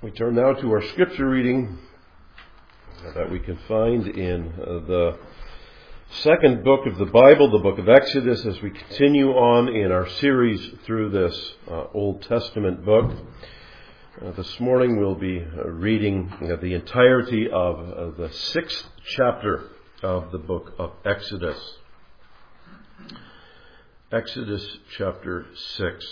We turn now to our scripture reading that we can find in the second book of the Bible, the book of Exodus, as we continue on in our series through this Old Testament book. This morning we'll be reading the entirety of the 6th chapter of the book of Exodus. Exodus chapter 6.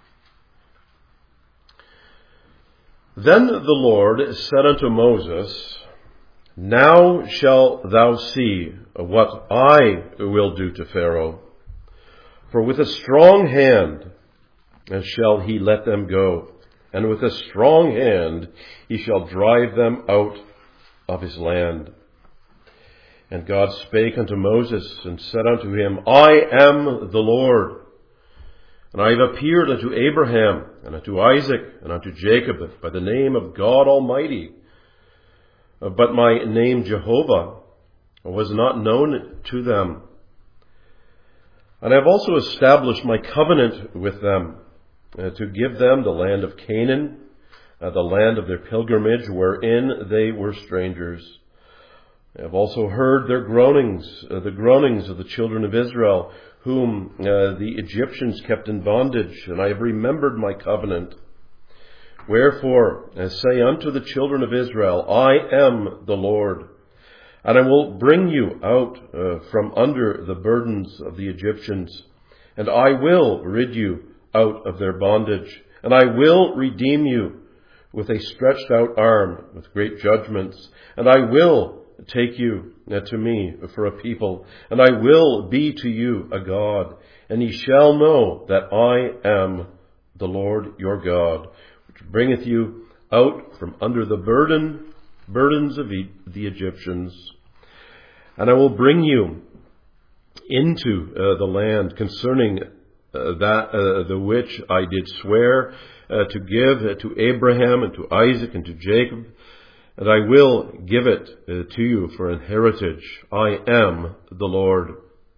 Then the Lord said unto Moses, Now shalt thou see what I will do to Pharaoh. For with a strong hand shall he let them go, and with a strong hand he shall drive them out of his land. And God spake unto Moses, and said unto him, I am the Lord. And I have appeared unto Abraham, and unto Isaac, and unto Jacob by the name of God Almighty. But my name Jehovah was not known to them. And I have also established my covenant with them, to give them the land of Canaan, the land of their pilgrimage, wherein they were strangers. I have also heard their groanings, the groanings of the children of Israel, whom the Egyptians kept in bondage, and I have remembered my covenant. Wherefore, say unto the children of Israel, I am the Lord, and I will bring you out from under the burdens of the Egyptians, and I will rid you out of their bondage, and I will redeem you with a stretched out arm, with great judgments, and I will take you to me for a people, and I will be to you a God, and ye shall know that I am the Lord your God, which bringeth you out from under the burdens of the Egyptians. And I will bring you into the land concerning the which I did swear to give to Abraham and to Isaac and to Jacob, and I will give it to you for an heritage. I am the Lord.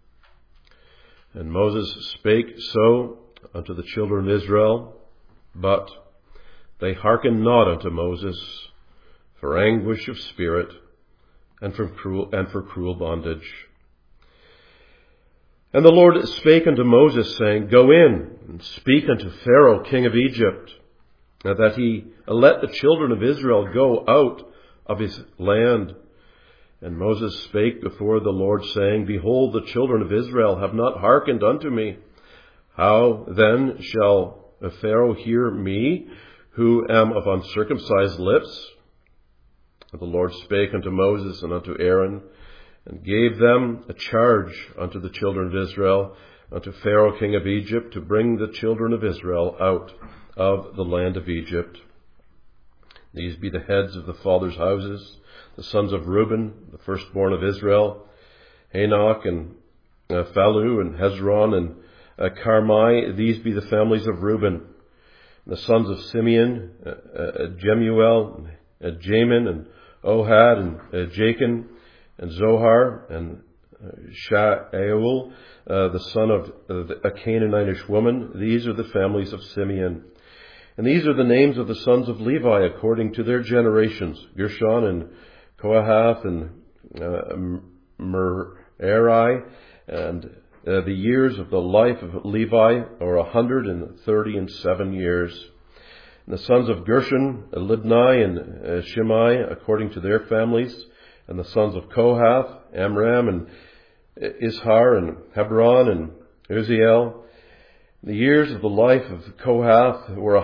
And Moses spake so unto the children of Israel, but they hearkened not unto Moses for anguish of spirit and for cruel bondage. And the Lord spake unto Moses, saying, Go in and speak unto Pharaoh, king of Egypt, that he let the children of Israel go out of his land. And Moses spake before the Lord, saying, Behold, the children of Israel have not hearkened unto me. How then shall Pharaoh hear me, who am of uncircumcised lips? And the Lord spake unto Moses and unto Aaron, and gave them a charge unto the children of Israel, unto Pharaoh king of Egypt, to bring the children of Israel out of the land of Egypt. These be the heads of the fathers' houses, the sons of Reuben, the firstborn of Israel, Hanok and Phalu and Hezron and Carmi. These be the families of Reuben. The sons of Simeon, Jemuel, Jamin and Ohad and Jachin and Zohar and Shaul, the son of a Canaanitish woman. These are the families of Simeon. And these are the names of the sons of Levi according to their generations, Gershon and Kohath and Merari. And the years of the life of Levi are 137 years. And the sons of Gershon, Libni and Shimei according to their families. And the sons of Kohath, Amram and Ishar and Hebron and Uzziel. The years of the life of Kohath were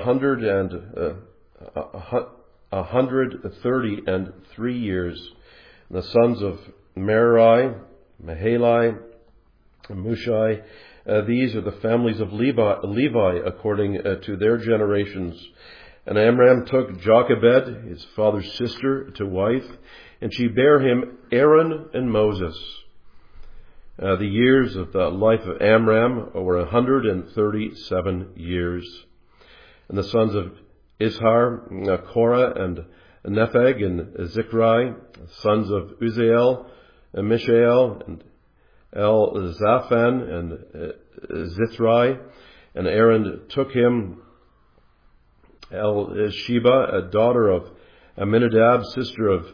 133 years. And the sons of Merari, Mahali, and Mushai, these are the families of Levi according to their generations. And Amram took Jochebed, his father's sister, to wife, and she bare him Aaron and Moses. The years of the life of Amram were 137 years. And the sons of Ishar, Korah and Nepheg and Zikri, sons of Uzziel, Mishael and Elzaphan and Zithri. And Aaron took him Elisheba, a daughter of Amminadab, sister of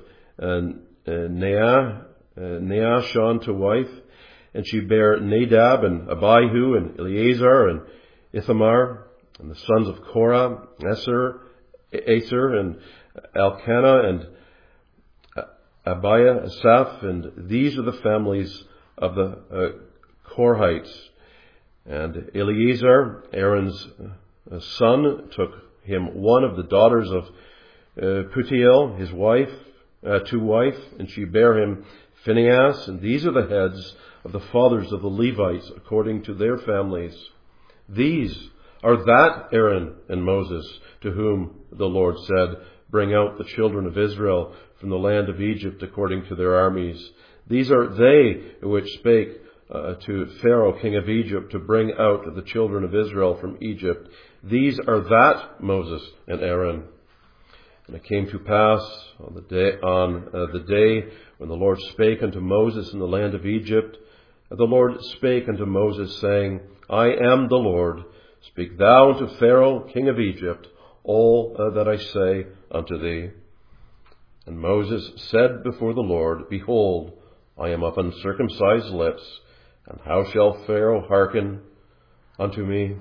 Naashon, to wife. And she bare Nadab and Abihu and Eleazar and Ithamar, and the sons of Korah, Aser and Elkanah and Abiah, Asaph, and these are the families of the Korhites. And Eleazar, Aaron's son, took him one of the daughters of Putiel, his wife, to wife, and she bare him Phinehas, and these are the heads of the fathers of the Levites according to their families. These are that Aaron and Moses to whom the Lord said, bring out the children of Israel from the land of Egypt according to their armies. These are they which spake to Pharaoh king of Egypt to bring out the children of Israel from Egypt. These are that Moses and Aaron. And it came to pass on the day when the Lord spake unto Moses in the land of Egypt, the Lord spake unto Moses, saying, I am the Lord. Speak thou unto Pharaoh king of Egypt all that I say unto thee. And Moses said before the Lord, behold, I am of uncircumcised lips, and how shall Pharaoh hearken unto me?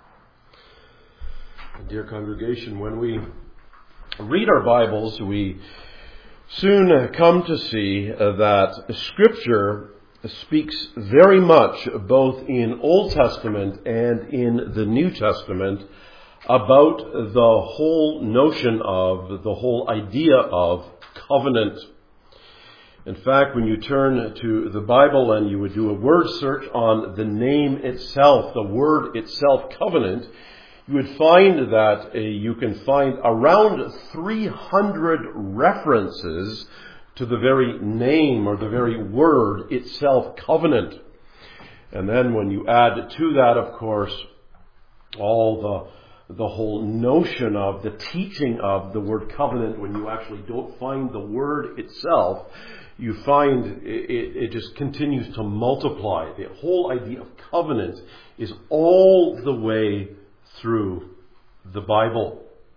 Dear congregation, when we read our Bibles, we soon come to see that Scripture speaks very much, both in Old Testament and in the New Testament, about the whole notion of, the whole idea of covenant. In fact, when you turn to the Bible and you would do a word search on the name itself, the word itself, covenant, you would find that you can find around 300 references to the very name or the very word itself, covenant. And then when you add to that, of course, all the whole notion of the teaching of the word covenant, when you actually don't find the word itself, you find it just continues to multiply. The whole idea of covenant is all the way through the Bible.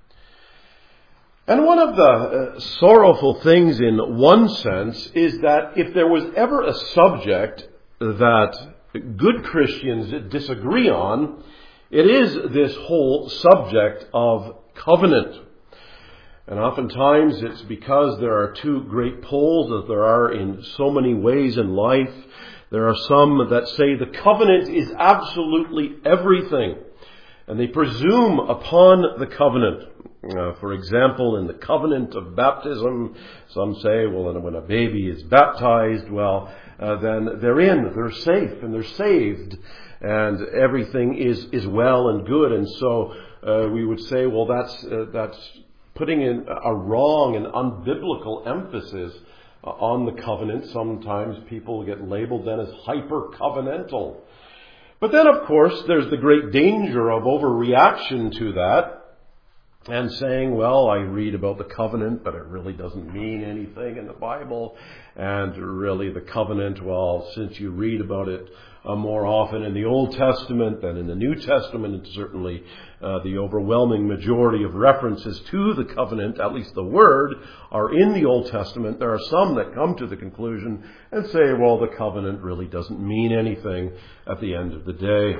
And one of the sorrowful things in one sense is that if there was ever a subject that good Christians disagree on, it is this whole subject of covenant. And oftentimes it's because there are two great poles, as there are in so many ways in life. There are some that say the covenant is absolutely everything, and they presume upon the covenant. For example, in the covenant of baptism, some say, well, when a baby is baptized, then they're safe and they're saved, and everything is well and good. And so we would say, well, that's putting in a wrong and unbiblical emphasis on the covenant. Sometimes people get labeled then as hyper-covenantal. But then, of course, there's the great danger of overreaction to that and saying, well, I read about the covenant, but it really doesn't mean anything in the Bible. And really the covenant, well, since you read about it more often in the Old Testament than in the New Testament, and certainly the overwhelming majority of references to the covenant, at least the word, are in the Old Testament. There are some that come to the conclusion and say, well, the covenant really doesn't mean anything at the end of the day.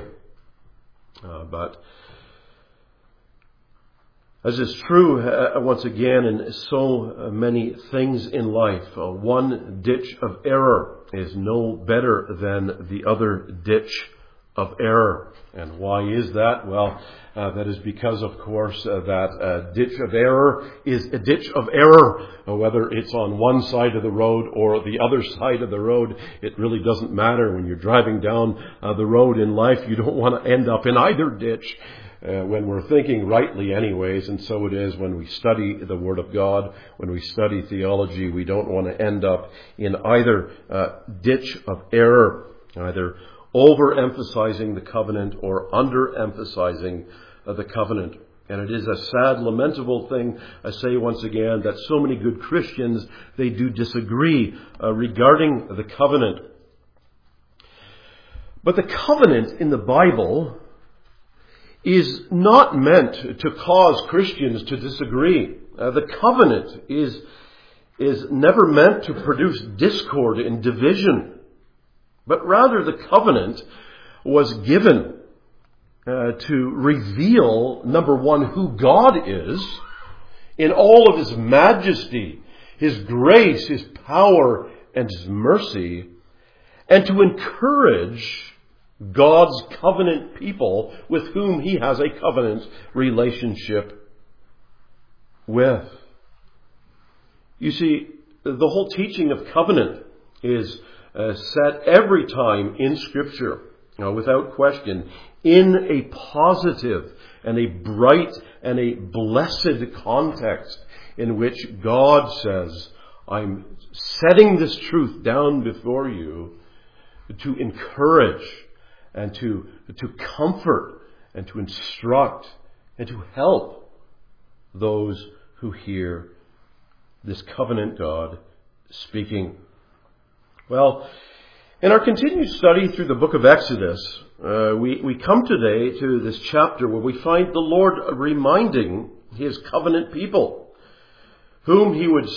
But as is true, once again, in so many things in life, one ditch of error is no better than the other ditch of error. And why is that? Well, that is because, of course, that ditch of error is a ditch of error. Whether it's on one side of the road or the other side of the road, it really doesn't matter. When you're driving down the road in life, you don't want to end up in either ditch. When we're thinking rightly anyways, and so it is when we study the Word of God, when we study theology, we don't want to end up in either ditch of error, either overemphasizing the covenant or underemphasizing the covenant. And it is a sad, lamentable thing, I say once again, that so many good Christians, they do disagree regarding the covenant. But the covenant in the Bible is not meant to cause Christians to disagree. The covenant is never meant to produce discord and division, but rather the covenant was given to reveal, number one, who God is in all of His majesty, His grace, His power, and His mercy, and to encourage God's covenant people with whom He has a covenant relationship with. You see, the whole teaching of covenant is set every time in Scripture, without question, in a positive and a bright and a blessed context in which God says, I'm setting this truth down before you to encourage and to comfort and to instruct and to help those who hear this covenant God speaking. Well, in our continued study through the book of Exodus, we come today to this chapter where we find the Lord reminding His covenant people, whom He would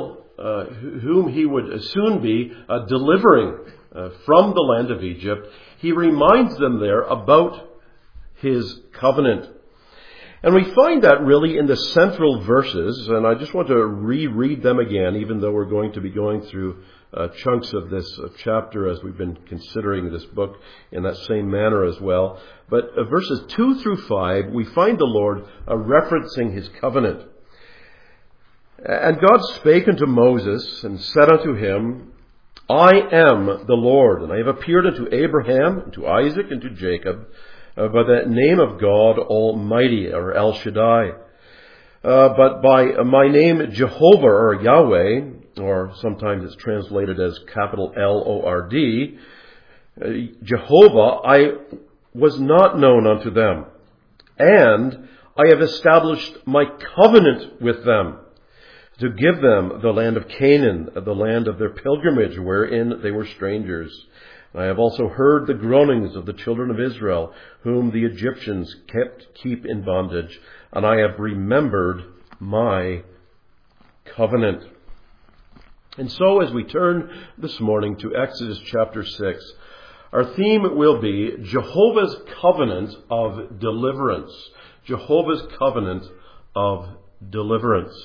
soon be delivering from the land of Egypt. He reminds them there about His covenant. And we find that really in the central verses, and I just want to reread them again, even though we're going to be going through chunks of this chapter as we've been considering this book in that same manner as well. But verses 2 through 5, we find the Lord referencing His covenant. And God spake unto Moses and said unto him, I am the Lord, and I have appeared unto Abraham, and to Isaac, and to Jacob, by the name of God Almighty, or El Shaddai. But by my name Jehovah, or Yahweh, or sometimes it's translated as capital Lord, Jehovah, I was not known unto them. And I have established my covenant with them, to give them the land of Canaan, the land of their pilgrimage, wherein they were strangers. I have also heard the groanings of the children of Israel, whom the Egyptians keep in bondage, and I have remembered my covenant. And so as we turn this morning to Exodus chapter 6, our theme will be Jehovah's covenant of deliverance. Jehovah's covenant of deliverance.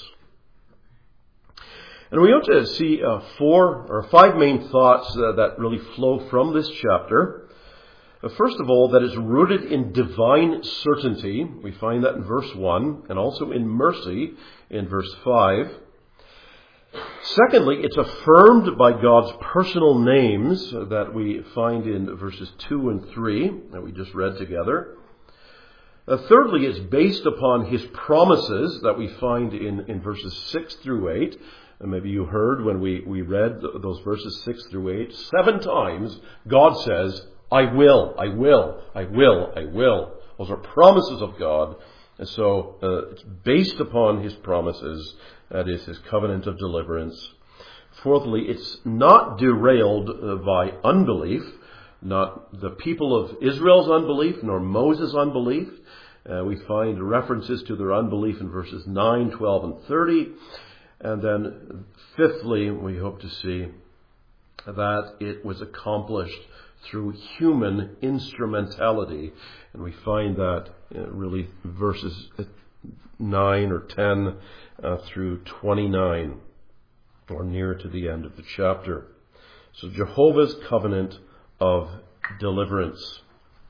And we want to see 4 or 5 main thoughts that really flow from this chapter. First of all, that is rooted in divine certainty. We find that in verse 1, and also in mercy in verse 5. Secondly, it's affirmed by God's personal names that we find in verses 2 and 3 that we just read together. Thirdly, it's based upon His promises that we find in verses 6 through 8. And maybe you heard when we read those verses 6 through 8, 7 times God says, I will, I will, I will, I will. Those are promises of God. And so it's based upon His promises. That is His covenant of deliverance. Fourthly, it's not derailed by unbelief, not the people of Israel's unbelief, nor Moses' unbelief. We find references to their unbelief in verses 9, 12, and 30. And then fifthly, we hope to see that it was accomplished through human instrumentality. And we find that really verses 9 or 10 through 29, or near to the end of the chapter. So Jehovah's covenant of deliverance.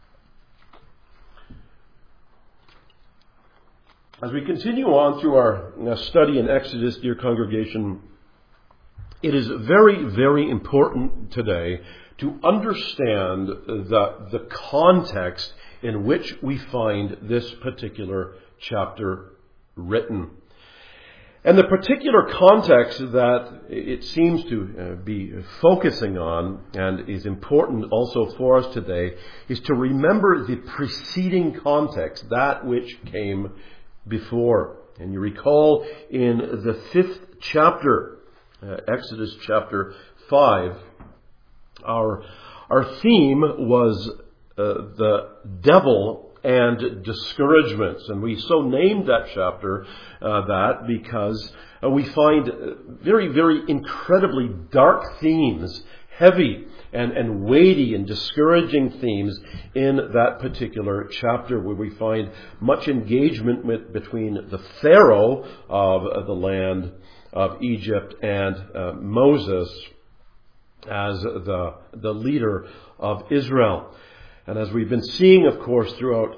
As we continue on through our study in Exodus, dear congregation, it is very, very important today to understand the context in which we find this particular chapter written. And the particular context that it seems to be focusing on, and is important also for us today, is to remember the preceding context, that which came before. And you recall in the 5th chapter, Exodus chapter 5, our theme was the devil and discouragements. And we so named that chapter that because we find very, very incredibly dark themes, heavy and weighty and discouraging themes in that particular chapter, where we find much engagement between the Pharaoh of the land of Egypt and Moses as the leader of Israel. And as we've been seeing, of course, throughout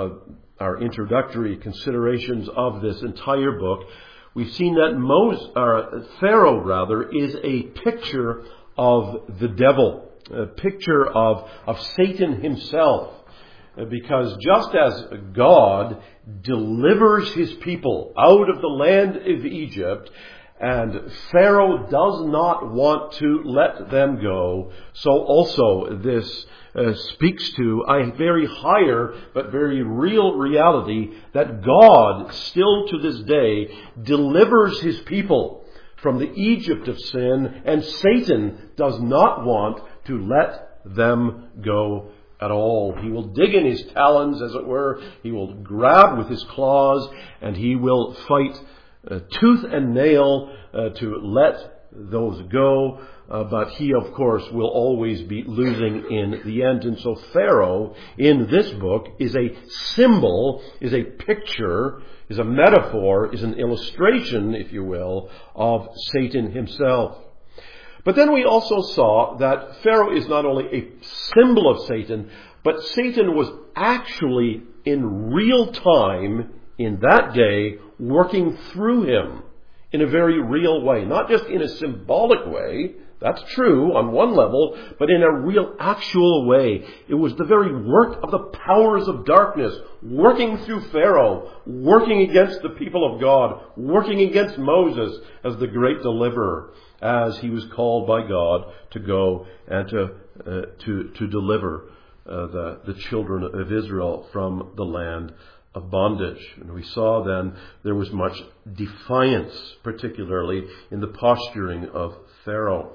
our introductory considerations of this entire book, we've seen that Pharaoh is a picture of the devil, a picture of Satan himself. Because just as God delivers his people out of the land of Egypt, and Pharaoh does not want to let them go, so also this speaks to a very higher but very real reality that God still to this day delivers his people from the Egypt of sin, and Satan does not want to let them go at all. He will dig in his talons, as it were. He will grab with his claws, and he will fight tooth and nail to let those go. But he, of course, will always be losing in the end. And so Pharaoh, in this book, is a symbol, is a picture, is a metaphor, is an illustration, if you will, of Satan himself. But then we also saw that Pharaoh is not only a symbol of Satan, but Satan was actually in real time in that day working through him in a very real way. Not just in a symbolic way, that's true on one level, but in a real actual way. It was the very work of the powers of darkness working through Pharaoh, working against the people of God, working against Moses as the great deliverer, as he was called by God to go and to deliver the children of Israel from the land of bondage. And we saw then there was much defiance, particularly in the posturing of Pharaoh.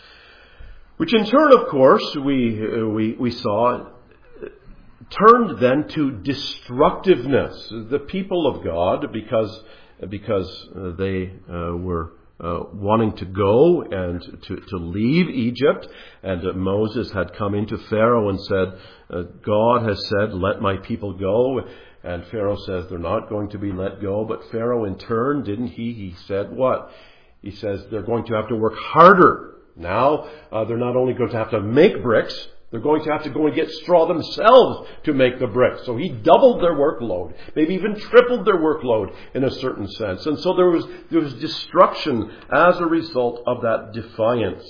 Which in turn, of course, we saw turned then to destructiveness. The people of God, because they were wanting to go and to leave Egypt, and Moses had come into Pharaoh and said, God has said, let my people go. And Pharaoh says they're not going to be let go. But Pharaoh in turn, didn't he? He said what? He says they're going to have to work harder. Now, they're not only going to have to make bricks, they're going to have to go and get straw themselves to make the bricks. So he doubled their workload, maybe even tripled their workload in a certain sense. And so there was destruction as a result of that defiance.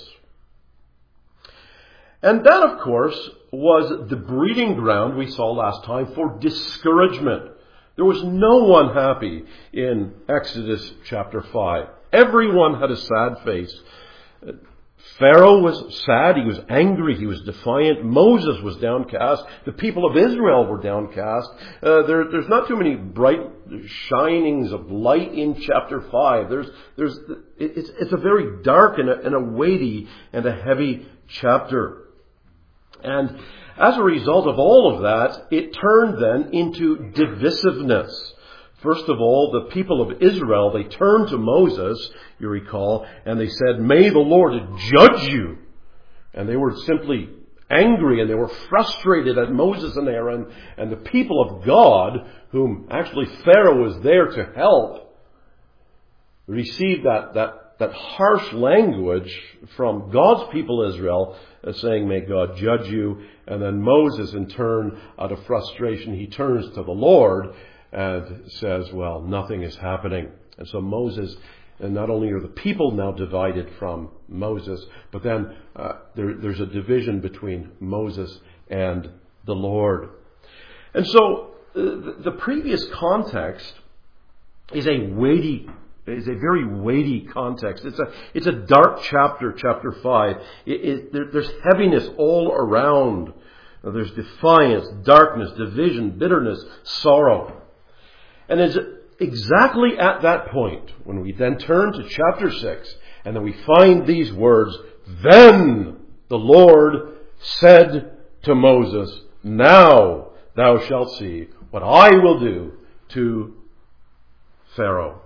And that, of course, was the breeding ground we saw last time for discouragement. There was no one happy in Exodus chapter 5. Everyone had a sad face. Pharaoh was sad, he was angry, he was defiant. Moses was downcast. The people of Israel were downcast. There's not too many bright shinings of light in chapter 5. It's a very dark and a weighty and a heavy chapter. And as a result of all of that, it turned then into divisiveness. First of all, the people of Israel, they turned to Moses, you recall, and they said, may the Lord judge you. And they were simply angry and they were frustrated at Moses and Aaron, and the people of God, whom actually Pharaoh was there to help, received that harsh language from God's people Israel, saying, may God judge you. And then Moses, in turn, out of frustration, he turns to the Lord and says, well, nothing is happening. And so Moses, and not only are the people now divided from Moses, but then there's a division between Moses and the Lord. And so the previous context is a very weighty context. It's a dark chapter 5. There's heaviness all around. There's defiance, darkness, division, bitterness, sorrow. And it's exactly at that point when we then turn to chapter 6 and then we find these words, then the Lord said to Moses, now thou shalt see what I will do to Pharaoh.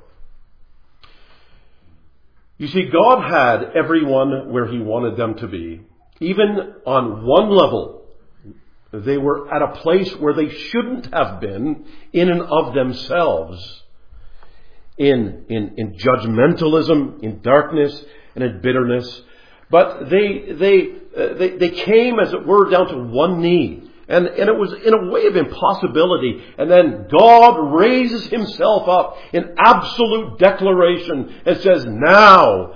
You see, God had everyone where he wanted them to be. Even on one level, they were at a place where they shouldn't have been in and of themselves. In judgmentalism, in darkness, and in bitterness. But they came, as it were, down to one knee. And it was in a way of impossibility. And then God raises himself up in absolute declaration and says, now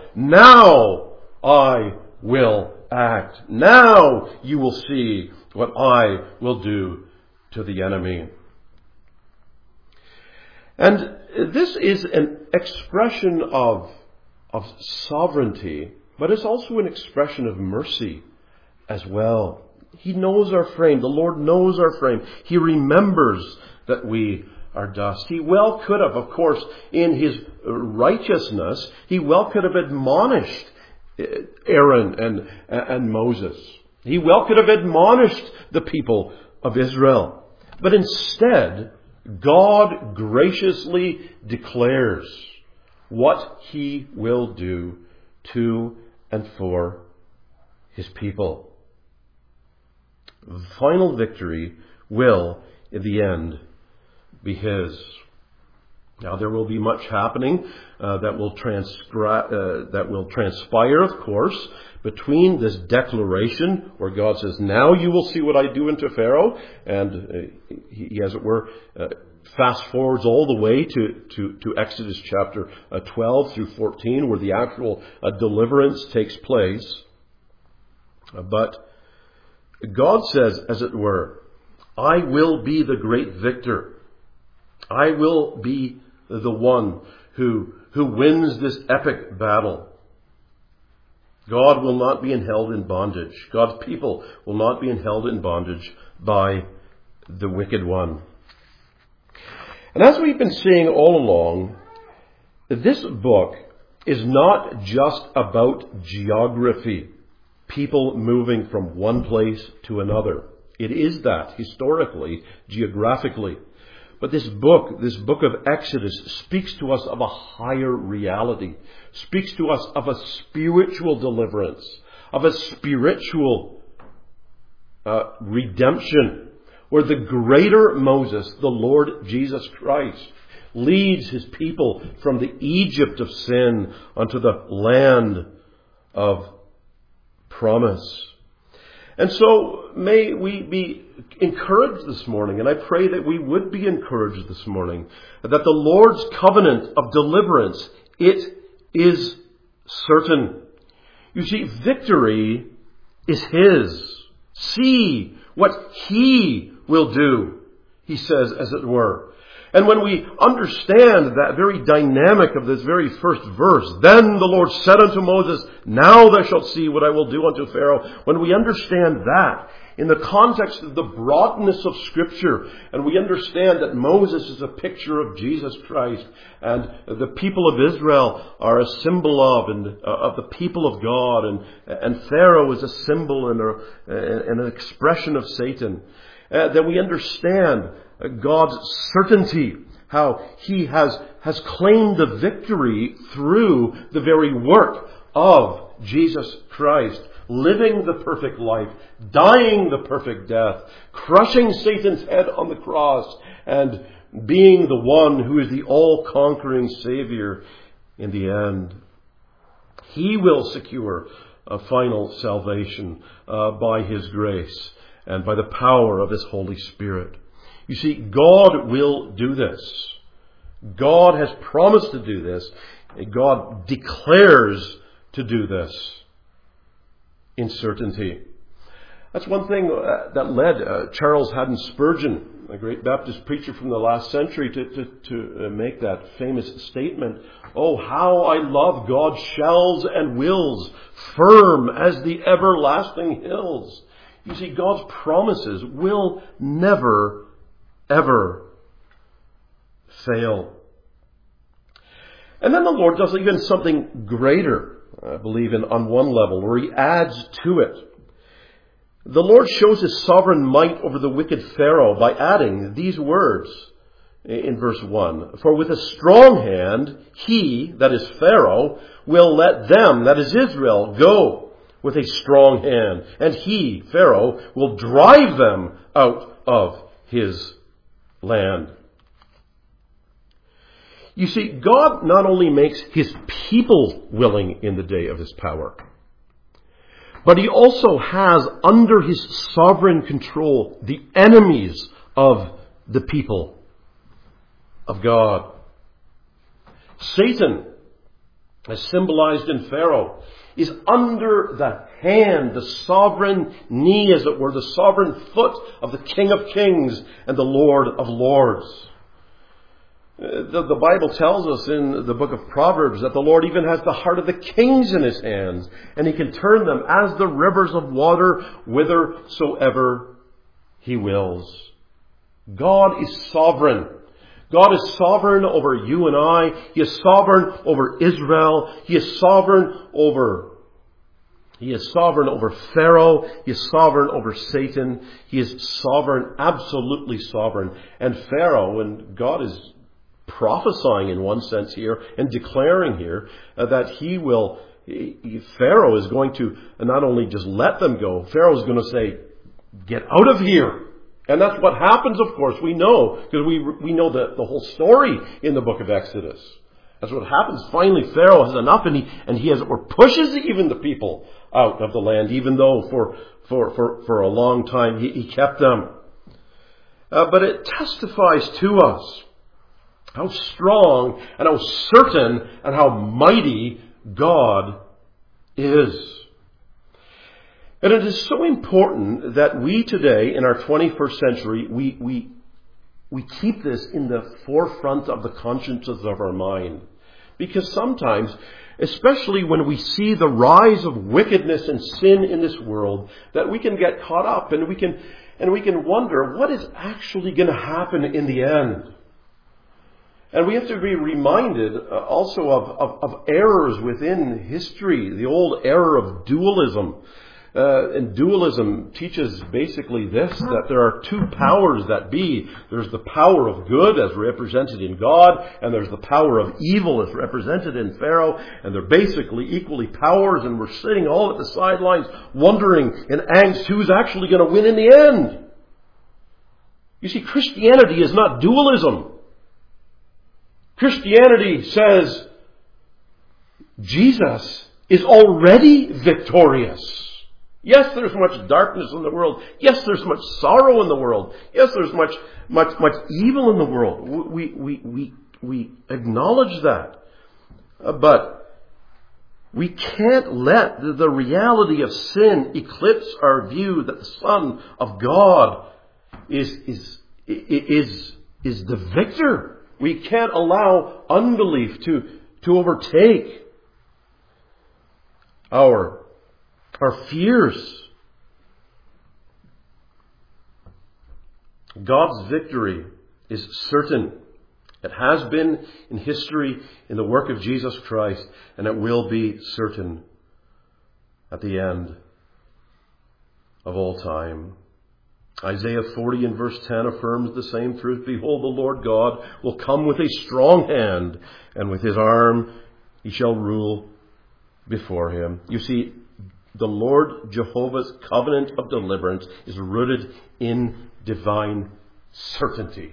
I will act. Now you will see what I will do to the enemy. And this is an expression of sovereignty, but it's also an expression of mercy as well. He knows our frame. The Lord knows our frame. He remembers that we are dust. He well could have, of course, in his righteousness, he well could have admonished Aaron and Moses. He well could have admonished the people of Israel. But instead, God graciously declares what he will do to and for his people. The final victory will, in the end, be his. Now, there will be much happening that will transpire, of course, between this declaration where God says, now you will see what I do unto Pharaoh, and he, as it were, fast forwards all the way to Exodus chapter 12 through 14, where the actual deliverance takes place. But God says, as it were, I will be the great victor. I will be the one who wins this epic battle. God will not be held in bondage. God's people will not be held in bondage by the wicked one. And as we've been seeing all along, this book is not just about geography, people moving from one place to another. It is that, historically, geographically. But this book of Exodus, speaks to us of a higher reality, speaks to us of a spiritual deliverance, of a spiritual redemption, where the greater Moses, the Lord Jesus Christ, leads his people from the Egypt of sin unto the land of promise. And so may we be encouraged this morning, and I pray that we would be encouraged this morning, that the Lord's covenant of deliverance, it is certain. You see, victory is his. See what he will do, he says, as it were. And when we understand that very dynamic of this very first verse, then the Lord said unto Moses, now thou shalt see what I will do unto Pharaoh. When we understand that in the context of the broadness of Scripture, and we understand that Moses is a picture of Jesus Christ, and the people of Israel are a symbol of the people of God, and Pharaoh is a symbol and an expression of Satan, then we understand God's certainty, how he has claimed the victory through the very work of Jesus Christ, living the perfect life, dying the perfect death, crushing Satan's head on the cross, and being the one who is the all-conquering Savior in the end. He will secure a final salvation by his grace and by the power of his Holy Spirit. You see, God will do this. God has promised to do this. God declares to do this in certainty. That's one thing that led Charles Haddon Spurgeon, a great Baptist preacher from the last century, to make that famous statement, oh, how I love God's shells and wills, firm as the everlasting hills. You see, God's promises will never ever fail. And then the Lord does even something greater, I believe, on one level, where he adds to it. The Lord shows his sovereign might over the wicked Pharaoh by adding these words in verse 1. For with a strong hand, he, that is Pharaoh, will let them, that is Israel, go with a strong hand. And he, Pharaoh, will drive them out of his land. You see, God not only makes his people willing in the day of his power, but he also has under his sovereign control the enemies of the people of God. Satan, as symbolized in Pharaoh, is under the hand, the sovereign knee, as it were, the sovereign foot of the King of Kings and the Lord of Lords. The Bible tells us in the book of Proverbs that the Lord even has the heart of the kings in his hands, and he can turn them as the rivers of water whithersoever he wills. God is sovereign. God is sovereign over you and I. He is sovereign over Israel. He is sovereign over Pharaoh. He is sovereign over Satan. He is sovereign, absolutely sovereign. And Pharaoh, and God is prophesying in one sense here and declaring here that Pharaoh is going to not only just let them go, Pharaoh is going to say, get out of here. And that's what happens, of course. We know, because we know the whole story in the book of Exodus. That's what happens. Finally, Pharaoh has enough, and he pushes even the people out of the land, even though for a long time he kept them. But it testifies to us how strong and how certain and how mighty God is. And it is so important that we today, in our 21st century, we keep this in the forefront of the consciences of our mind. Because sometimes, especially when we see the rise of wickedness and sin in this world, that we can get caught up and we can wonder what is actually going to happen in the end. And we have to be reminded also of errors within history, the old error of dualism. And dualism teaches basically this, that there are two powers that be. There's the power of good as represented in God, and there's the power of evil as represented in Pharaoh, and they're basically equally powers, and we're sitting all at the sidelines wondering in angst who's actually going to win in the end. You see, Christianity is not dualism. Christianity says Jesus is already victorious. Yes, there's much darkness in the world. Yes, there's much sorrow in the world. Yes, there's much evil in the world. We acknowledge that. But we can't let the reality of sin eclipse our view that the Son of God is the victor. We can't allow unbelief to overtake our fears. God's victory is certain. It has been in history, in the work of Jesus Christ, and it will be certain at the end of all time. Isaiah 40 and verse 10 affirms the same truth. Behold, the Lord God will come with a strong hand, and with his arm he shall rule before him. You see, the Lord Jehovah's covenant of deliverance is rooted in divine certainty.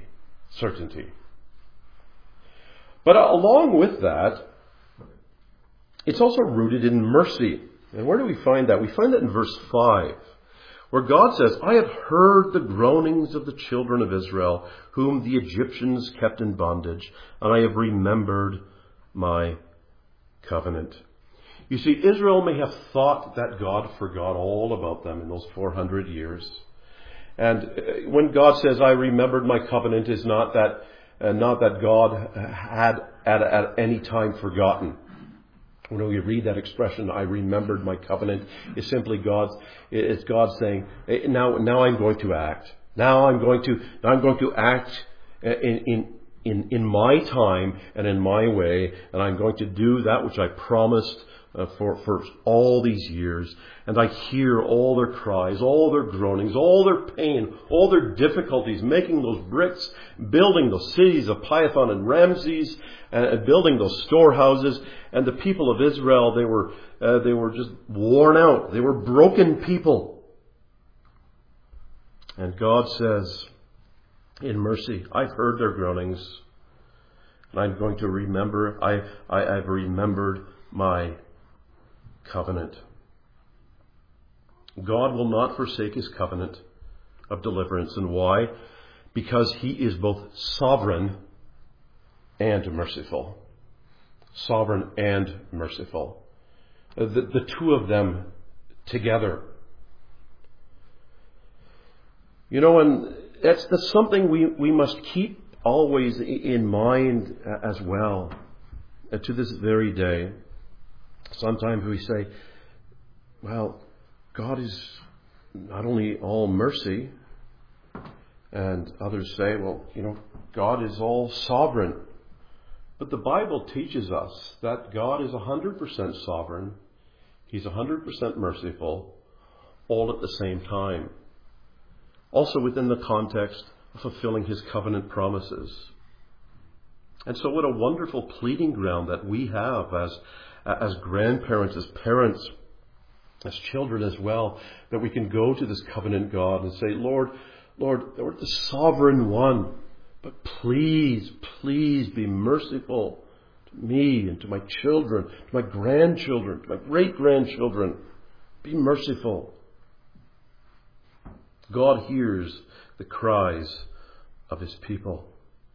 But along with that, it's also rooted in mercy. And where do we find that? We find that in verse 5, where God says, I have heard the groanings of the children of Israel, whom the Egyptians kept in bondage, and I have remembered my covenant. You see, Israel may have thought that God forgot all about them in those 400 years. And when God says, I remembered my covenant, is not that God had at any time forgotten. When we read that expression, I remembered my covenant, it's simply God saying, now I'm going to act. Now I'm going to act in my time and in my way, and I'm going to do that which I promised for all these years. And I hear all their cries, all their groanings, all their pain, all their difficulties, making those bricks, building those cities of Python and Ramses, and building those storehouses. And the people of Israel, they were just worn out. They were broken people. And God says, in mercy, I've heard their groanings, and I'm going to remember, I've remembered my covenant. God will not forsake his covenant of deliverance. And why? Because he is both sovereign and merciful. Sovereign and merciful. The two of them together. You know, and that's something we must keep always in mind as well, to this very day. Sometimes we say, well, God is not only all mercy, and others say, well, God is all sovereign. But the Bible teaches us that God is 100% sovereign. He's 100% merciful, all at the same time. Also within the context of fulfilling his covenant promises. And so what a wonderful pleading ground that we have as grandparents, as parents, as children as well, that we can go to this covenant God and say, Lord, you're the sovereign one, but please be merciful to me and to my children, to my grandchildren, to my great-grandchildren. Be merciful. God hears the cries of his people.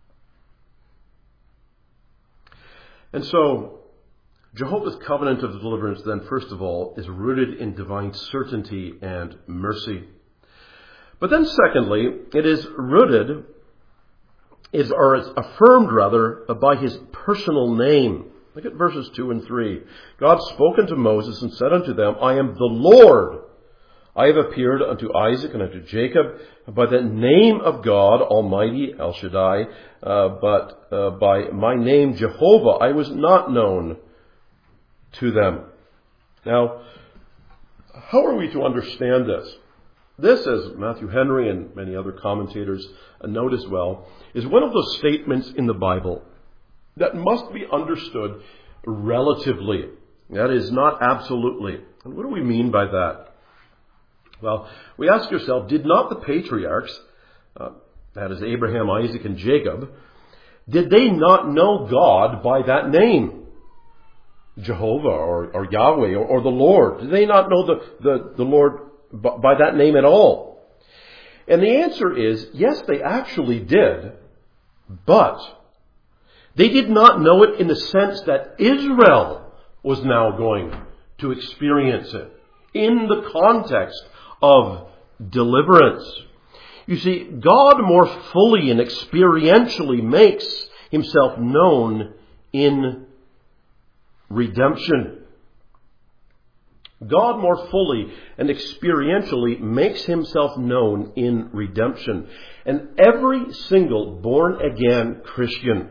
And so, Jehovah's covenant of deliverance then, first of all, is rooted in divine certainty and mercy. But then secondly, it is rooted, it's affirmed rather, by his personal name. Look at verses 2 and 3. God spoke unto Moses and said unto them, I am the Lord. I have appeared unto Isaac and unto Jacob by the name of God Almighty, El Shaddai, but by my name Jehovah I was not known to them. Now, how are we to understand this? This, as Matthew Henry and many other commentators note as well, is one of those statements in the Bible that must be understood relatively. That is, not absolutely. And what do we mean by that? Well, we ask ourselves, did not the patriarchs, that is Abraham, Isaac, and Jacob, did they not know God by that name? Jehovah or Yahweh or the Lord. Did they not know the Lord by that name at all? And the answer is, yes, they actually did, but they did not know it in the sense that Israel was now going to experience it in the context of deliverance. You see, God more fully and experientially makes himself known in redemption. God more fully and experientially makes himself known in redemption. And every single born-again Christian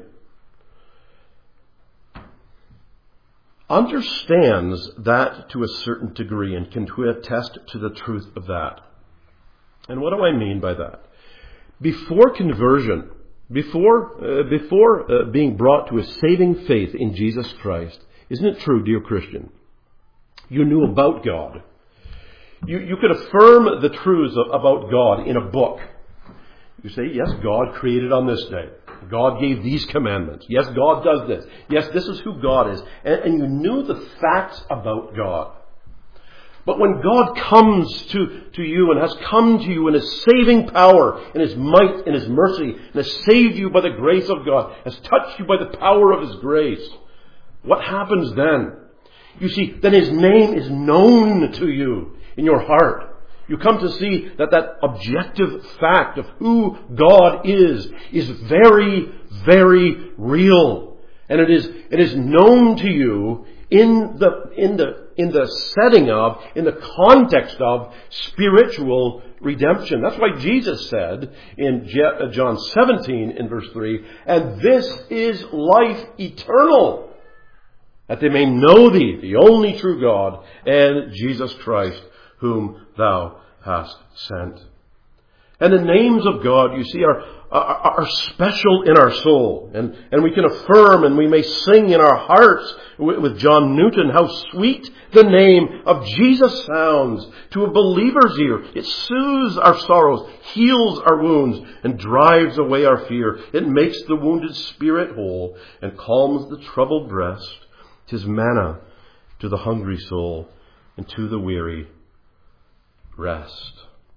understands that to a certain degree and can attest to the truth of that. And what do I mean by that? Before conversion, before being brought to a saving faith in Jesus Christ, isn't it true, dear Christian? You knew about God. You could affirm the truths about God in a book. You say, yes, God created on this day. God gave these commandments. Yes, God does this. Yes, this is who God is. And you knew the facts about God. But when God comes to you and has come to you in his saving power, in his might, in his mercy, and has saved you by the grace of God, has touched you by the power of his grace, what happens then? You see, then his name is known to you in your heart. You come to see that objective fact of who God is very, very real. And it is known to you in the setting of, in the context of spiritual redemption. That's why Jesus said in John 17 in verse 3, "And this is life eternal, that they may know thee, the only true God, and Jesus Christ, whom thou hast sent." And the names of God, you see, are special in our soul. And we can affirm and we may sing in our hearts with John Newton how sweet the name of Jesus sounds to a believer's ear. It soothes our sorrows, heals our wounds, and drives away our fear. It makes the wounded spirit whole and calms the troubled breast. 'Tis manna to the hungry soul and to the weary rest.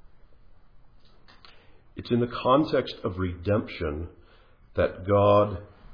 It's in the context of redemption that God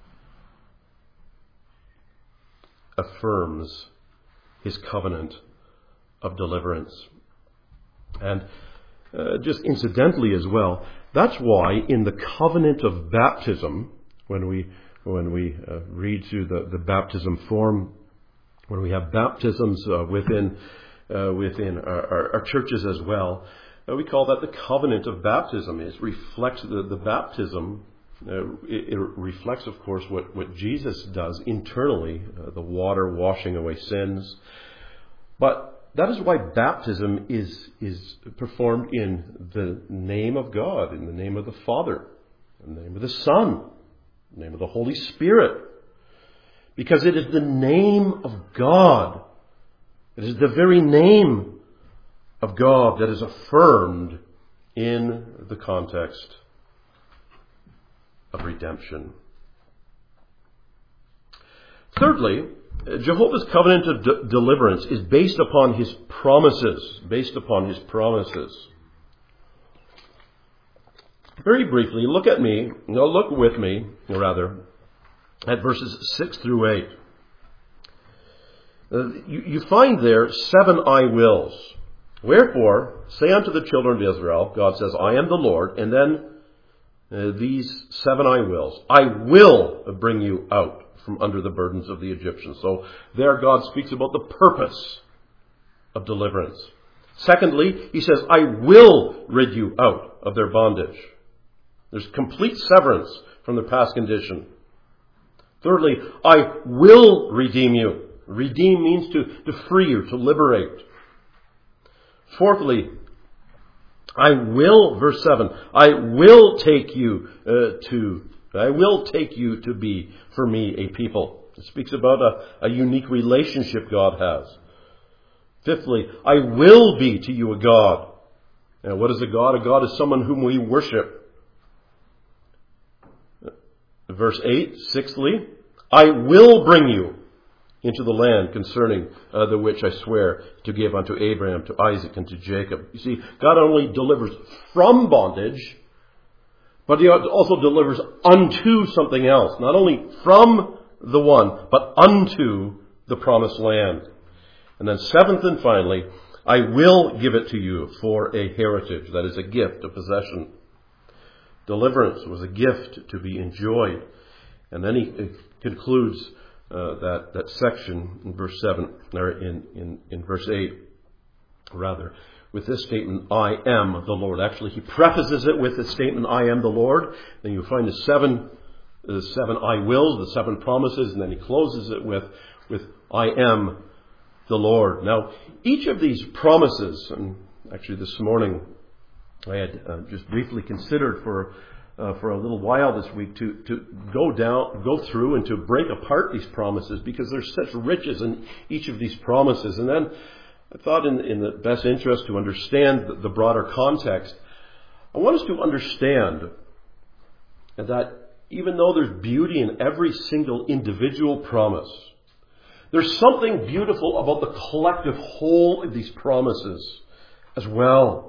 affirms his covenant of deliverance. And just incidentally as well, that's why in the covenant of baptism, when we read through the baptism form, when we have baptisms within our churches as well, we call that the covenant of baptism. It reflects the baptism. It reflects, of course, what Jesus does internally, the water washing away sins. But that is why baptism is performed in the name of God, in the name of the Father, in the name of the Son, in the name of the Holy Spirit. Because it is the name of God. It is the very name of God that is affirmed in the context of redemption. Thirdly, Jehovah's covenant of deliverance is based upon his promises. Very briefly, look with me at verses 6 through 8. You find there 7 I wills. "Wherefore, say unto the children of Israel," God says, "I am the Lord," and then these 7 I wills. "I will bring you out from under the burdens of the Egyptians." So there God speaks about the purpose of deliverance. Secondly, he says, "I will rid you out of their bondage." There's complete severance from their past condition. Thirdly, "I will redeem you." Redeem means to free you, to liberate. Fourthly, verse 7, I will take you to be for me a people. It speaks about a unique relationship God has. Fifthly, I will be to you a God. Now, what is a God? A God is someone whom we worship. Verse 8, sixthly, I will bring you into the land concerning the which I swear to give unto Abraham, to Isaac, and to Jacob. You see, God only delivers from bondage, but he also delivers unto something else. Not only from the one, but unto the promised land. And then seventh and finally, I will give it to you for a heritage. That is a gift, a possession. Deliverance was a gift to be enjoyed. And then he concludes that section in verse 7, or in verse 8, rather, with this statement, I am the Lord. Actually, he prefaces it with the statement, I am the Lord. Then you find the seven I wills, the 7 promises, and then he closes it with I am the Lord. Now, each of these promises, and actually this morning I had just briefly considered for a little while this week to go through and to break apart these promises, because there's such riches in each of these promises. And then I thought in the best interest to understand the broader context, I want us to understand that even though there's beauty in every single individual promise, there's something beautiful about the collective whole of these promises as well.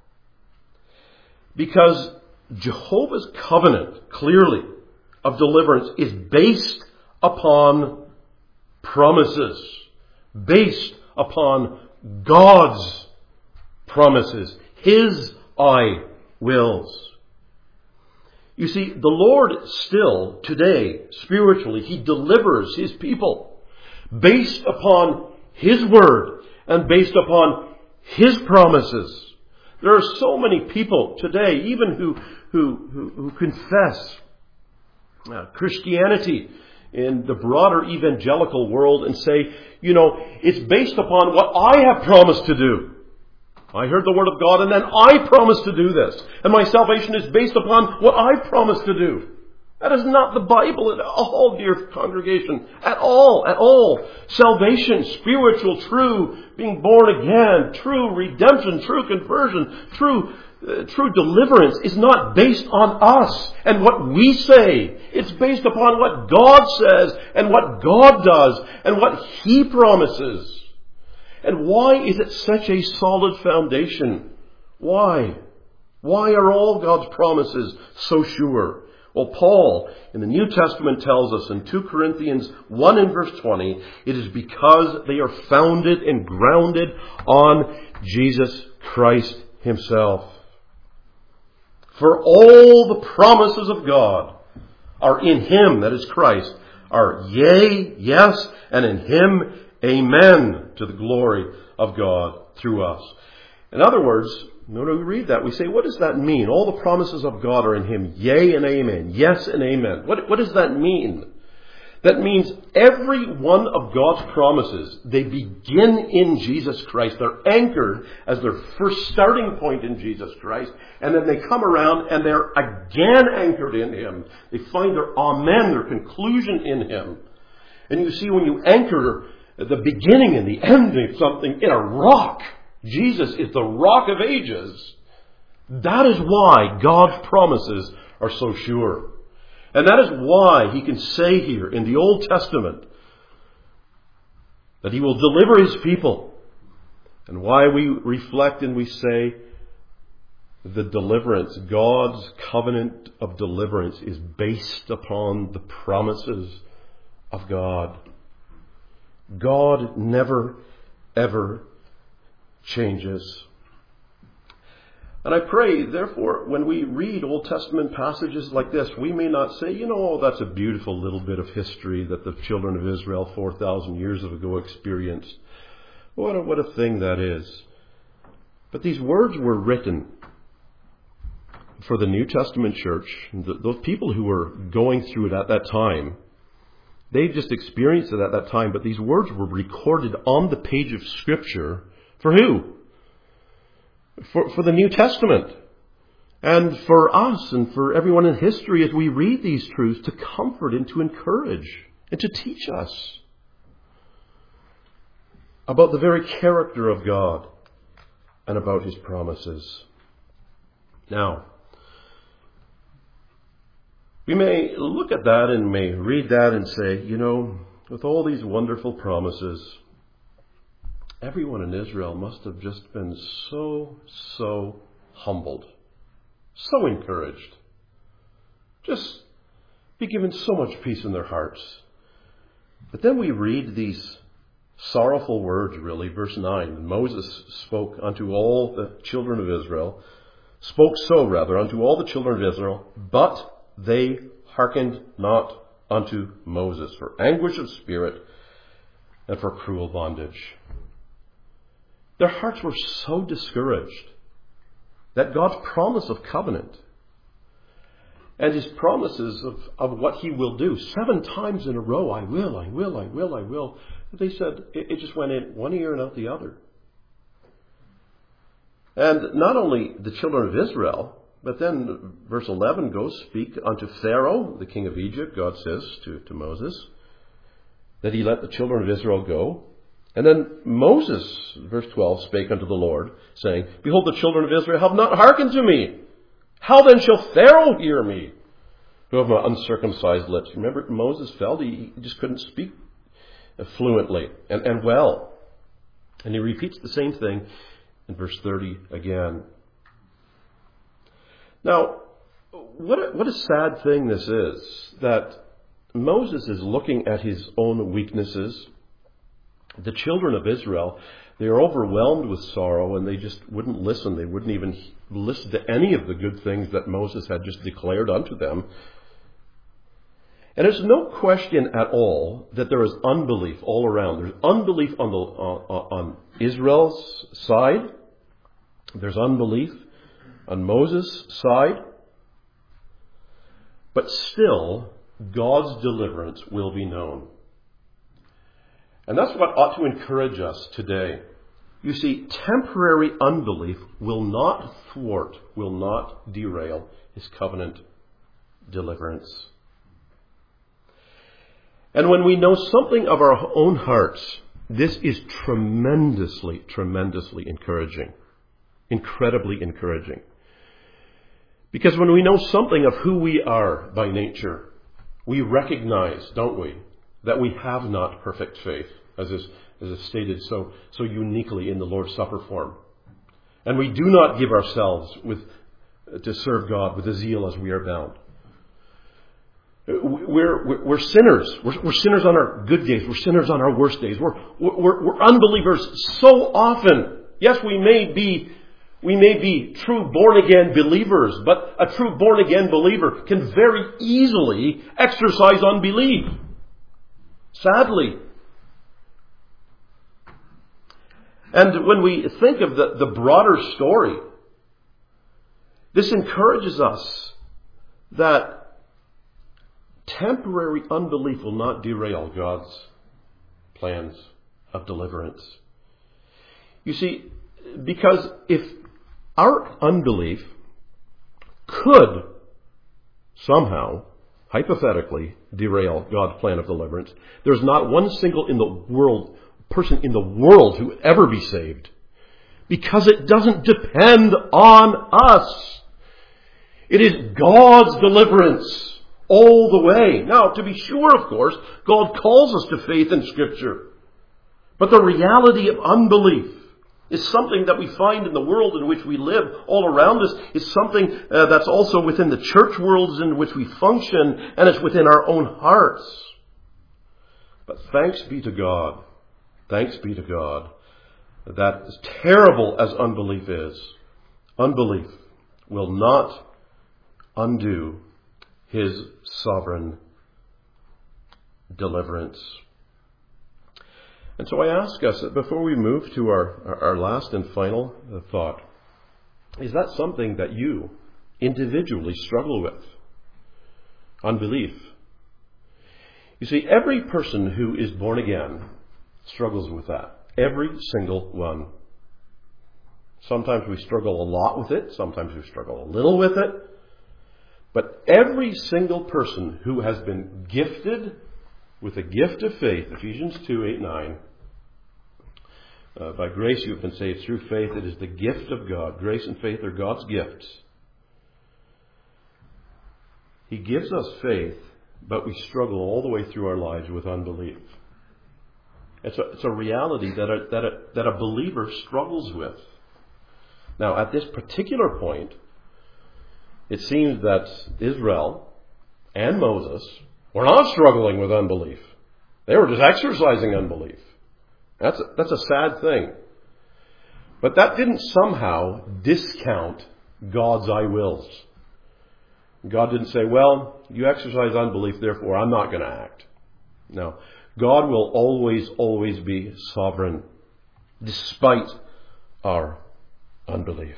Because Jehovah's covenant, clearly, of deliverance is based upon promises. Based upon God's promises. His I wills. You see, the Lord still, today, spiritually, He delivers His people based upon His word and based upon His promises. There are so many people today, even who confess Christianity in the broader evangelical world and say, it's based upon what I have promised to do. I heard the word of God and then I promised to do this. And my salvation is based upon what I promised to do. That is not the Bible at all, dear congregation. At all, at all. Salvation, spiritual, true, being born again, true redemption, true conversion, true deliverance is not based on us and what we say. It's based upon what God says and what God does and what He promises. And why is it such a solid foundation? Why? Why are all God's promises so sure? Well, Paul in the New Testament tells us in 2 Corinthians 1 and verse 20, it is because they are founded and grounded on Jesus Christ Himself. For all the promises of God are in Him, that is Christ, are yea, yes, and in Him, amen, to the glory of God through us. In other words, when we read that, we say, what does that mean? All the promises of God are in Him, yea and amen, yes and amen. What does that mean? That means every one of God's promises, they begin in Jesus Christ. They're anchored as their first starting point in Jesus Christ. And then they come around and they're again anchored in Him. They find their amen, their conclusion in Him. And you see, when you anchor the beginning and the ending of something in a rock, Jesus is the rock of ages. That is why God's promises are so sure. And that is why He can say here in the Old Testament that He will deliver His people. And why we reflect and we say the deliverance, God's covenant of deliverance is based upon the promises of God. God never, ever changes. And I pray, therefore, when we read Old Testament passages like this, we may not say, that's a beautiful little bit of history that the children of Israel 4,000 years ago experienced. What a thing that is. But these words were written for the New Testament church. Those people who were going through it at that time, they just experienced it at that time. But these words were recorded on the page of Scripture for who? For the New Testament. And for us and for everyone in history as we read these truths to comfort and to encourage and to teach us about the very character of God and about His promises. Now, we may look at that and may read that and say, with all these wonderful promises, everyone in Israel must have just been so humbled, so encouraged, just be given so much peace in their hearts. But then we read these sorrowful words, really, verse 9. Moses spoke unto all the children of Israel, unto all the children of Israel, but they hearkened not unto Moses for anguish of spirit and for cruel bondage. Their hearts were so discouraged that God's promise of covenant and His promises of what He will do 7 times in a row, I will. They said it just went in one ear and out the other. And not only the children of Israel, but then verse 11 goes, speak unto Pharaoh, the king of Egypt, God says to Moses, that he let the children of Israel go. And then Moses, verse 12, spake unto the Lord, saying, behold, the children of Israel have not hearkened to me. How then shall Pharaoh hear me, who have my uncircumcised lips? Remember, Moses felt he just couldn't speak fluently and well. And he repeats the same thing in verse 30 again. Now, what a sad thing this is, that Moses is looking at his own weaknesses. The children of Israel, they are overwhelmed with sorrow and they just wouldn't listen. They wouldn't even listen to any of the good things that Moses had just declared unto them. And there's no question at all that there is unbelief all around. There's unbelief on Israel's side. There's unbelief on Moses' side, but still God's deliverance will be known. And that's what ought to encourage us today. You see, temporary unbelief will not thwart, will not derail his covenant deliverance. And when we know something of our own hearts, this is tremendously, tremendously encouraging. Incredibly encouraging. Because when we know something of who we are by nature, we recognize, don't we, that we have not perfect faith, as is stated so uniquely in the Lord's Supper form. And we do not give ourselves to serve God with a zeal as we are bound. We're sinners. We're sinners on our good days. We're sinners on our worst days. We're unbelievers so often. Yes, we may be true born-again believers, but a true born-again believer can very easily exercise unbelief. Sadly. And when we think of the broader story, this encourages us that temporary unbelief will not derail God's plans of deliverance. You see, because if our unbelief could somehow, hypothetically, derail God's plan of deliverance, there's not one single person in the world who would ever be saved. Because it doesn't depend on us. It is God's deliverance all the way. Now, to be sure, of course, God calls us to faith in Scripture. But the reality of unbelief is something that we find in the world in which we live all around us. It's something that's also within the church worlds in which we function, and it's within our own hearts. But thanks be to God, that as terrible as unbelief is, unbelief will not undo His sovereign deliverance. And so I ask us, before we move to our last and final thought, is that something that you individually struggle with? Unbelief. You see, every person who is born again struggles with that. Every single one. Sometimes we struggle a lot with it. Sometimes we struggle a little with it. But every single person who has been gifted with a gift of faith, Ephesians 2:8-9, by grace you have been saved through faith. It is the gift of God. Grace and faith are God's gifts. He gives us faith, but we struggle all the way through our lives with unbelief. It's a reality that a believer struggles with. Now, at this particular point, it seems that Israel and Moses were not struggling with unbelief. They were just exercising unbelief. That's a sad thing. But that didn't somehow discount God's I wills. God didn't say, well, you exercise unbelief, therefore I'm not going to act. No. God will always be sovereign, despite our unbelief.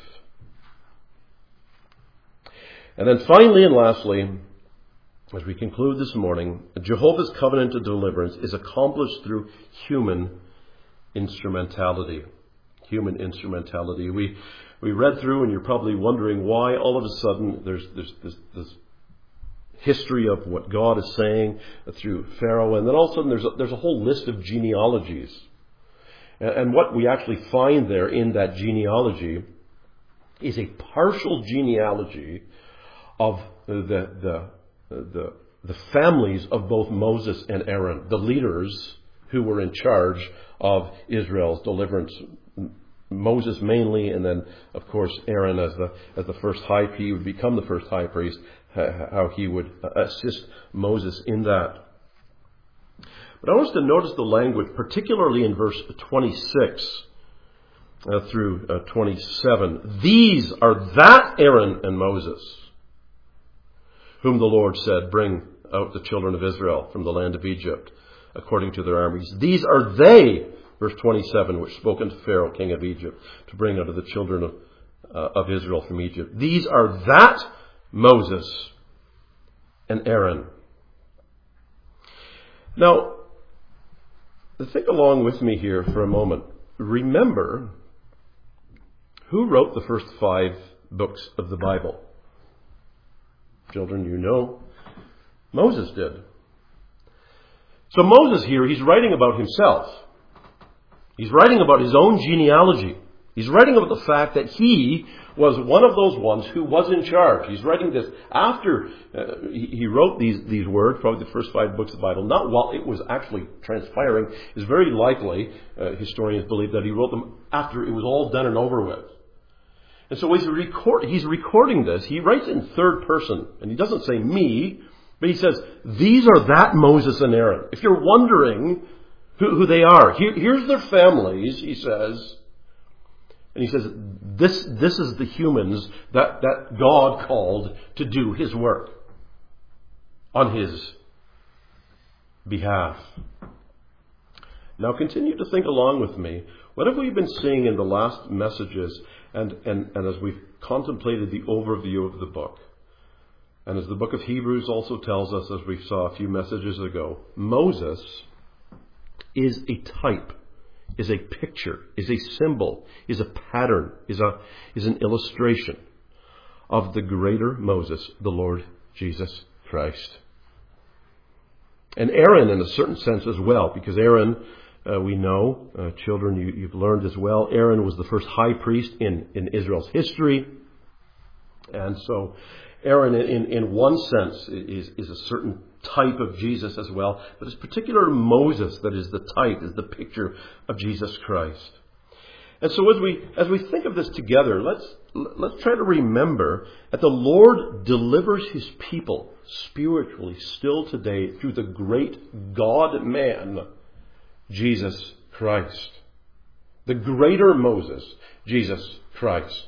And then finally and lastly, as we conclude this morning, Jehovah's covenant of deliverance is accomplished through human instrumentality. Human instrumentality. We read through, and you're probably wondering why all of a sudden there's this history of what God is saying through Pharaoh, and then all of a sudden there's a whole list of genealogies. And what we actually find there in that genealogy is a partial genealogy of the families of both Moses and Aaron, the leaders who were in charge of Israel's deliverance. Moses mainly, and then of course Aaron as the first high priest. He would become the first high priest. How he would assist Moses in that. But I want us to notice the language, particularly in verse 26 through 27. These are that Aaron and Moses, whom the Lord said, bring out the children of Israel from the land of Egypt, according to their armies. These are they, verse 27, which spoke unto Pharaoh, king of Egypt, to bring out of the children of of Israel from Egypt. These are that Moses and Aaron. Now, think along with me here for a moment. Remember who wrote the first 5 books of the Bible. Children, you know, Moses did. So Moses here, he's writing about himself. He's writing about his own genealogy. He's writing about the fact that he was one of those ones who was in charge. He's writing this after he wrote these words, probably the first 5 books of the Bible, not while it was actually transpiring. It's very likely, historians believe, that he wrote them after it was all done and over with. And so he's recording this. He writes in third person, and he doesn't say me, but he says, these are that Moses and Aaron. If you're wondering who they are, here's their families, he says. And he says, this is the humans that God called to do his work on his behalf. Now continue to think along with me. What have we been seeing in the last messages and as we've contemplated the overview of the book? And as the book of Hebrews also tells us, as we saw a few messages ago, Moses is a type, is a picture, is a symbol, is a pattern, is an illustration of the greater Moses, the Lord Jesus Christ. And Aaron in a certain sense as well, because Aaron, we know, children, you've learned as well, Aaron was the first high priest in Israel's history. And so Aaron in one sense is a certain type of Jesus as well, but it's particular Moses that is the type, is the picture of Jesus Christ. And so as we think of this together, let's try to remember that the Lord delivers his people spiritually still today through the great God-man, Jesus Christ. The greater Moses, Jesus Christ.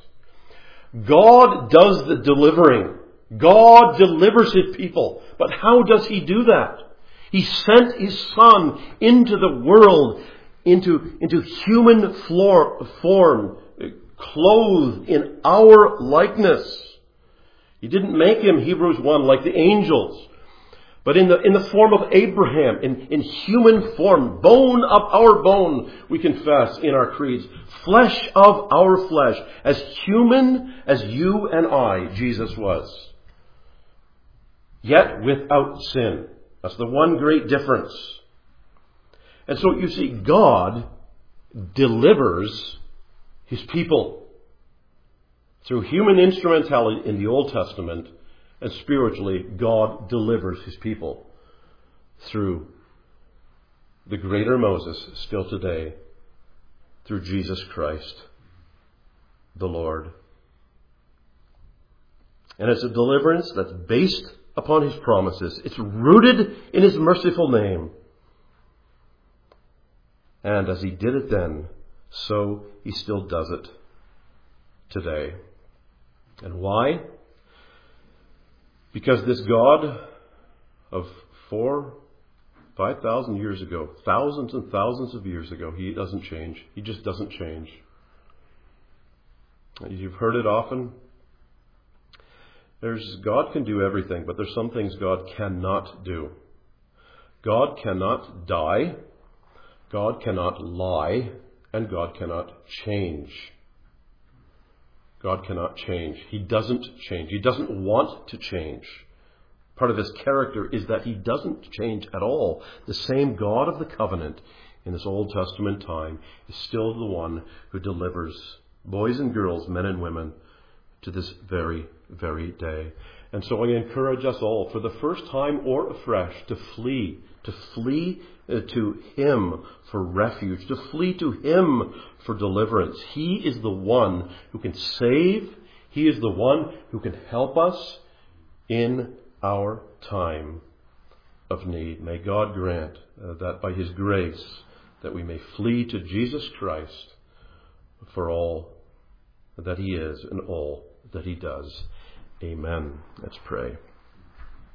God does the delivering. God delivers his people. But how does he do that? He sent his Son into the world, into human form, clothed in our likeness. He didn't make him, Hebrews 1, like the angels, but in the form of Abraham, in human form, bone of our bone, we confess in our creeds, flesh of our flesh, as human as you and I, Jesus was. Yet without sin. That's the one great difference. And so you see, God delivers his people through human instrumentality in the Old Testament, and spiritually, God delivers his people through the greater Moses still today, through Jesus Christ, the Lord. And it's a deliverance that's based upon his promises. It's rooted in his merciful name. And as he did it then, so he still does it today. And why? Because this God of 5,000 years ago, thousands and thousands of years ago, he doesn't change. He just doesn't change. You've heard it often. God can do everything, but there's some things God cannot do. God cannot die, God cannot lie, and God cannot change. God cannot change. He doesn't change. He doesn't want to change. Part of his character is that he doesn't change at all. The same God of the covenant in this Old Testament time is still the one who delivers boys and girls, men and women, to this very, very day. And so I encourage us all, for the first time or afresh, to flee to him for refuge, to flee to him for deliverance. He is the one who can save. He is the one who can help us in our time of need. May God grant that by his grace that we may flee to Jesus Christ for all that he is and all that he does. Amen. Let's pray.